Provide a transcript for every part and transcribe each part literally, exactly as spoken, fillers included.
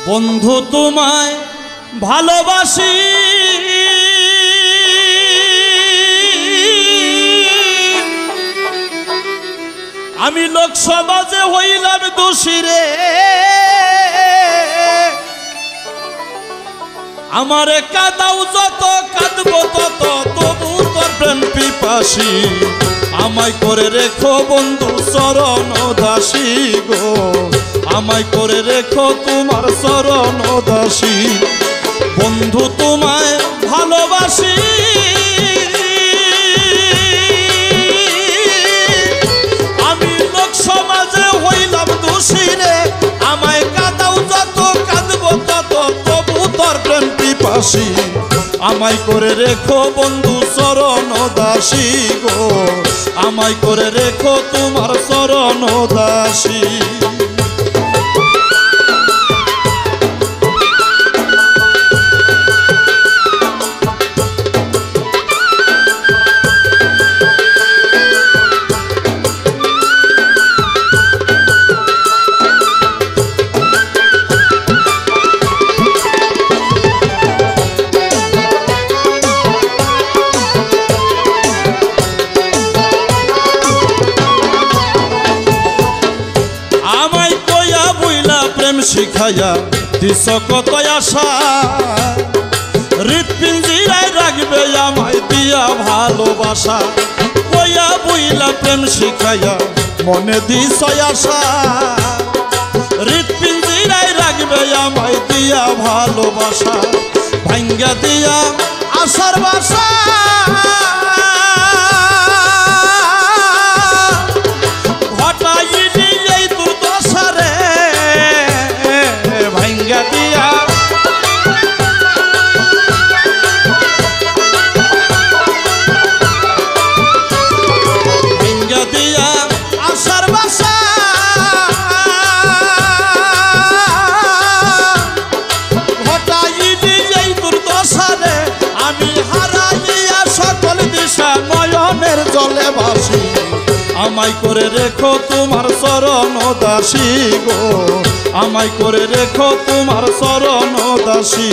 বন্ধু তোমায় ভালোবাসি, আমি লোক সমাজে হইলাম দোষী রে। আমারে কাঁদাও যত কাঁদবো তত, তবু তোর প্রেম পিপাসী। আমায় করে রেখো বন্ধু চরণ দাসী গো, আমায় করে রেখো তোমার চরণ দাসী। বন্ধু তোমায় ভালোবাসি, আমি লোক সমাজে হইলাম দোষী রে। আমায় কাঁদাও যত কাঁদবো তত, তবু তোর প্রেম পিপাসী। আমায় করে রেখো বন্ধু চরণ দাসী গো, আমায় করে রেখো তোমার চরণ দাসী। শিখাইয়া দিছ কত আশা, হৃৎপিঞ্জিরায় রাখবে আমায় দিয়া ভালোবাসা। কইয়া বইলা প্রেম শিখাইয়া মনে দিছ আশা, হৃৎপিঞ্জিরায় রাখবে আমায় দিয়া ভালোবাসা। ভাঙ্গা দিয়া আশার বাসা, জলে ভাসি। আমায় করে রেখো তোমার চরণ দাসী গো, আমায় করে রেখো তোমার চরণ দাসী।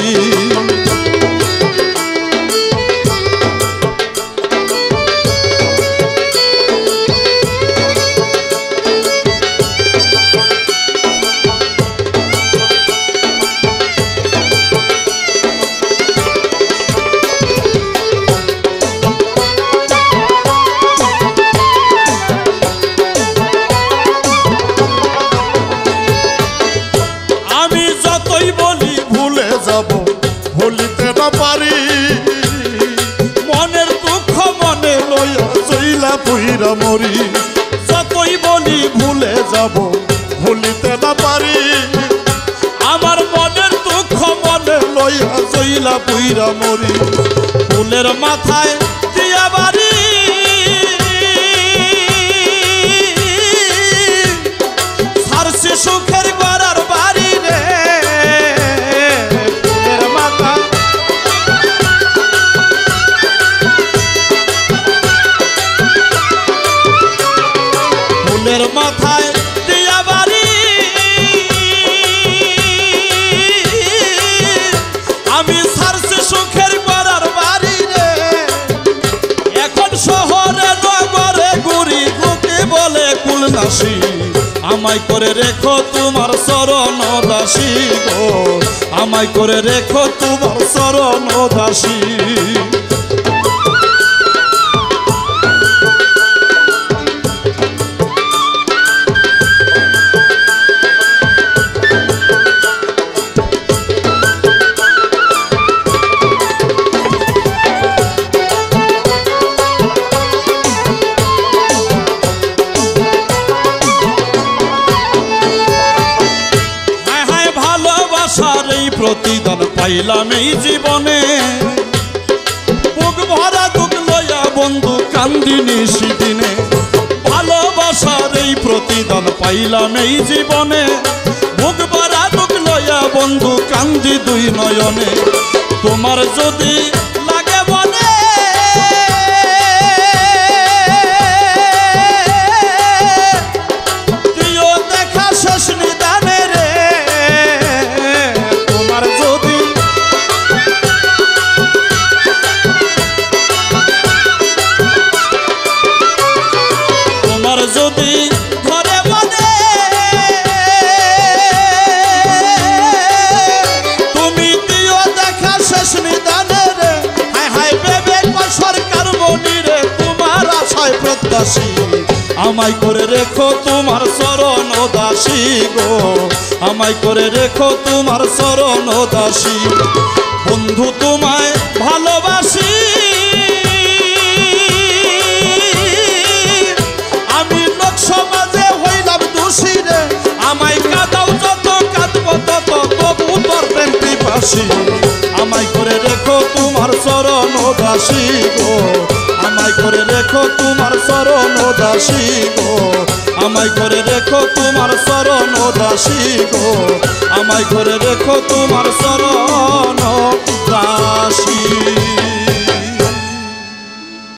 ভুলিতে না পারি মনের দুঃখ মনে লইয়া চইলা পুইরা মরি। যতই বলি ভুলে যাব ভুলিতে না পারি, আমার মনের দুঃখ মনে লইয়া চইলা পুইরা মরি। ফুলের মাথায় দিয়া বাড়ি, ছাড়ছি সুখের গড়ার বাড়ি রে। ফুলের মাথায় দিয়া বাড়ি, আমি ছাড়ছি সুখের গড়ার বাড়ি রে। এখন শহরে নগরে ঘুরি, লোকে বলে কুলনাসী। আমায় করে রেখো তোমার চরণ দাসী গো, আমায় করে রেখো তোমার চরণ দাসী। প্রতিদান পাইলাম এই জীবনে, বুক ভরা দুঃখ লইয়া বন্ধু কান্দি নিশিদিনে। ভালোবাসার এই প্রতিদান পাইলাম এই জীবনে, বুক ভরা দুঃখ লইয়া বন্ধু কান্দি দুই নয়নে। তোমার যদি লাগে মনে দিও দেখা শেষ নিদানে রে। দাসী আমায় করে রেখো তোমার চরণ দাসী গো আমায় করে রেখো তোমার চরণ দাসী বন্ধু তোমায় ভালোবাসি আমি লোক সমাজে হইলাম দোষী রে আমায় কাঁদাও যত কাঁদবো তত তবু তোর প্রেম পিপাসী আমায় করে রেখো তোমার চরণ দাসী গো আমায় করে রেখো তোমার চরণ দাসী গো আমায় করে রেখো তোমার চরণ দাসী গো আমায় করে রেখো তোমার চরণ